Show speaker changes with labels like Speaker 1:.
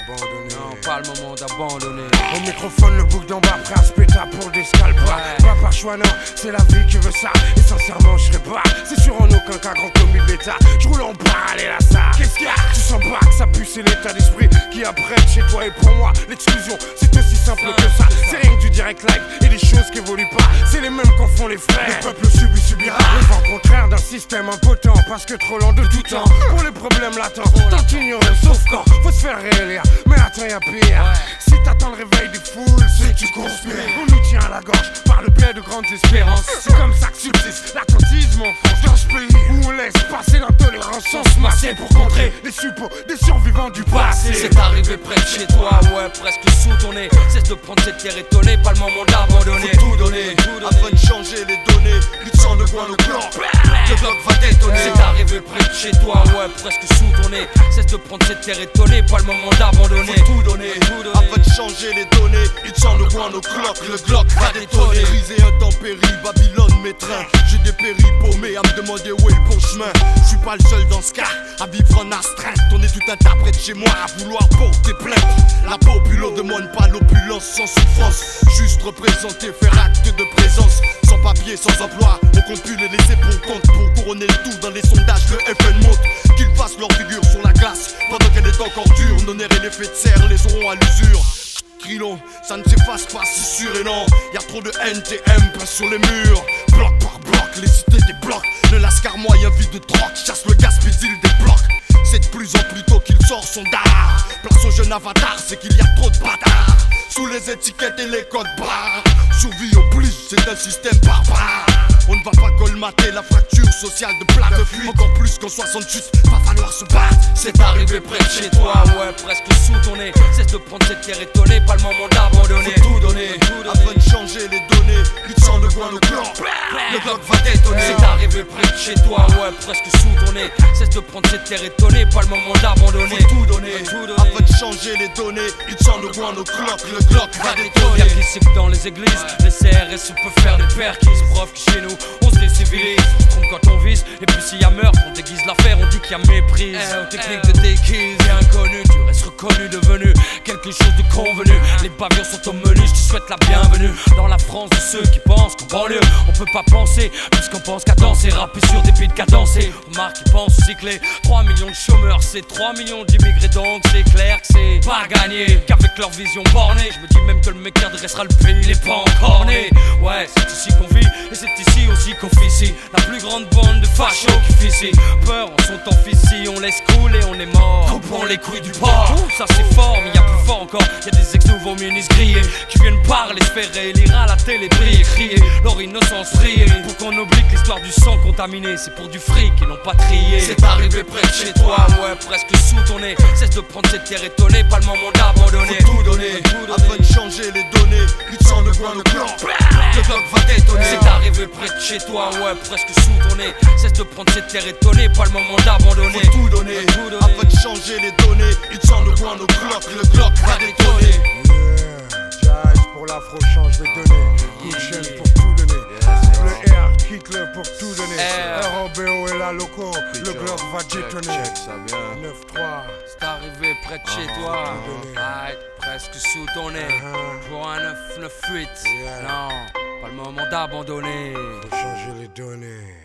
Speaker 1: Non, pas le moment d'abandonner.
Speaker 2: Au microphone, le bouc d'en bas, prêt à se péter pour des scalps. Pas par choix, non, c'est la vie qui veut ça. Et sincèrement, je serais pas, c'est sûr en aucun cas grand commis de l'État. Je roule en parallèle à ça. Qu'est-ce qu'il y a? Tu sens pas que ça pue, c'est l'état d'esprit qui apprête chez toi et pour moi. L'exclusion, c'est aussi simple que ça. C'est rien que du direct live et des choses qui évoluent pas. C'est les mêmes qu'en font les frères. Le peuple subit, subira. Le vent contraire d'un système impotent, parce que trop lent de tout temps. Pour les problèmes latents, tant ignoré, sauf quand faut se faire réélire. Mais attends, y'a pire. Si t'attends le réveil des foules, c'est que tu conspires. On nous tient à la gorge par le biais de grandes espérances. C'est comme ça que subsiste l'attentisme en France. Dans ce pays où on laisse passer l'intolérance sans se masser pour contrer les suppôts des survivants du passé.
Speaker 1: C'est arrivé près de chez toi, ouais, presque sous ton nez. Cesse de prendre cette terre étonnée, pas le moment d'abandonner.
Speaker 3: Faut tout donner, afin de changer les données. Il te sent le coin, le bloc va détonner.
Speaker 1: C'est arrivé près de chez toi, ouais, presque sous ton nez. Cesse de prendre cette terre étonnée, pas le moment d'abandonner.
Speaker 3: Faut tout donner, afin de changer les données. Il te sent le coin, le Glock va détonner. Crise et intempérie, Babylone m'étreint. J'ai dépéri paumé à me demander où est le bon chemin. Je suis pas le seul dans ce cas à vivre en astreinte. On est tout un tas près de chez moi à vouloir porter plainte. La populace demande pas l'opulence sans souffrance. Juste représenter, faire acte de présence. Sans papier, sans emploi, on compule et laisser pour compte. Pour couronner le tout dans les sondages, le FN monte. Qu'ils fassent leur figure sur la glace pendant qu'elle est encore dure. Nos nerfs et l'effet de serre les auront à l'usure. Crilon, ça ne s'efface pas, c'est sûr et non. Y'a trop de NTM peint sur les murs. Bloc par bloc, les cités débloquent. Le lascar moyen vide de troc, chasse le gaspille des blocs. C'est de plus en plus tôt qu'il sort son dard. Place au jeune avatar, c'est qu'il y a trop de bâtards. Sous les étiquettes et les codes barres. Survie au plus, c'est un système barbare. On ne va pas colmater la fracture sociale de plat de fuite. Encore plus qu'en 68, va falloir se battre.
Speaker 1: C'est arrivé près de chez toi, ouais, presque sous ton nez. Cesse de prendre cette terre étonnée, pas le moment d'abandonner.
Speaker 3: Faut tout donner, afin de changer les données. Il te sent le coin, le Glock va détonner.
Speaker 1: C'est arrivé près de chez toi, ouais, presque sous ton nez. Cesse de prendre cette terre étonnée, pas le moment d'abandonner.
Speaker 3: Faut tout donner, afin de changer les données. Il te sent le coin, le Glock va détonner.
Speaker 1: Y'a qui sait que dans les églises, les CRS peuvent faire des perquis. Preuve que chez nous, on se décivilise. On se trompe quand on vise, et puis s'il y a meurtre, on déguise l'affaire, on dit qu'il y a méprise. Technique de déguise, t'es inconnu, tu restes reconnu, devenu quelque chose de convenu. Les bavures sont au menu, je te souhaite la bienvenue dans la France de ceux qui pensent qu'en banlieue on peut pas penser, puisqu'on pense qu'à danser, rapper sur des beats cadencés. Remarque qui pensent cycler, 3 millions de chômeurs, c'est 3 millions d'immigrés, donc c'est clair que c'est pas gagné. Qu'avec leur vision bornée, je me dis même que le mec qui adressera le pays, il est pas encore né. Ouais, c'est ici qu'on vit, et c'est ici aussi qu'on officie. La plus grande bande de fachos qui fait ici peur en son temps ici, on laisse couler, on est mort. Coupons les couilles du porc. Ça c'est fort, mais y'a plus fort encore. Y'a des ex-nouveaux ministres grillés qui viennent parler, se faire élire à la télé, prier, crier leur innocence briller. Pour qu'on oublie que l'histoire du sang contaminé, c'est pour du fric et non pas trié. C'est arrivé près de chez toi, ouais, presque sous ton nez. Cesse de prendre cette terre étonnée, pas le moment d'abandonner.
Speaker 3: Faut tout donner, afin de changer les données. Il te sent le coin, le Glock va détonner.
Speaker 1: C'est arrivé près de chez toi, ouais, presque sous ton nez. Cesse de prendre cette terre étonnée, pas le moment d'abandonner.
Speaker 3: Faut tout donner, afin de changer les données. Il te sent le coin, le Glock va détonner.
Speaker 2: Yeah, Jive pour l'afro change de données. Gouchen pour tout donner. Le R quitte-le pour tout donner. ROBO et la loco, le Glock va détonner. 9-3.
Speaker 1: C'est arrivé près de chez toi, ouais, presque sous ton nez. Pour un 9-9-8, non, pas le moment d'abandonner.
Speaker 2: Faut changer les données.